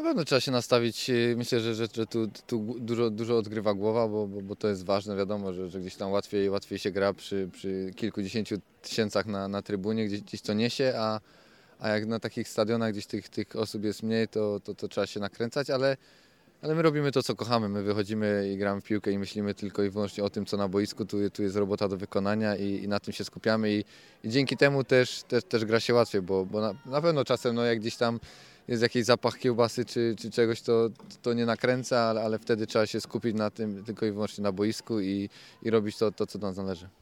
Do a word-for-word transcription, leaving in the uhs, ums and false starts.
Na pewno trzeba się nastawić. y, Myślę, że, że, że tu, tu dużo, dużo odgrywa głowa, bo, bo, bo to jest ważne. Wiadomo, że, że gdzieś tam łatwiej, łatwiej się gra przy, przy kilkudziesięciu tysięcach na, na trybunie, gdzieś, gdzieś to niesie, a, a jak na takich stadionach gdzieś tych, tych osób jest mniej, to, to, to trzeba się nakręcać, ale, ale my robimy to, co kochamy. My wychodzimy i gramy w piłkę i myślimy tylko i wyłącznie o tym, co na boisku. Tu, tu jest robota do wykonania i, i na tym się skupiamy i, i dzięki temu też, też, też gra się łatwiej, bo, bo na, na pewno czasem no, jak gdzieś tam jest jakiś zapach kiełbasy czy, czy czegoś, to, to nie nakręca, ale, ale wtedy trzeba się skupić na tym tylko i wyłącznie na boisku i, i robić to, to, co do nas należy.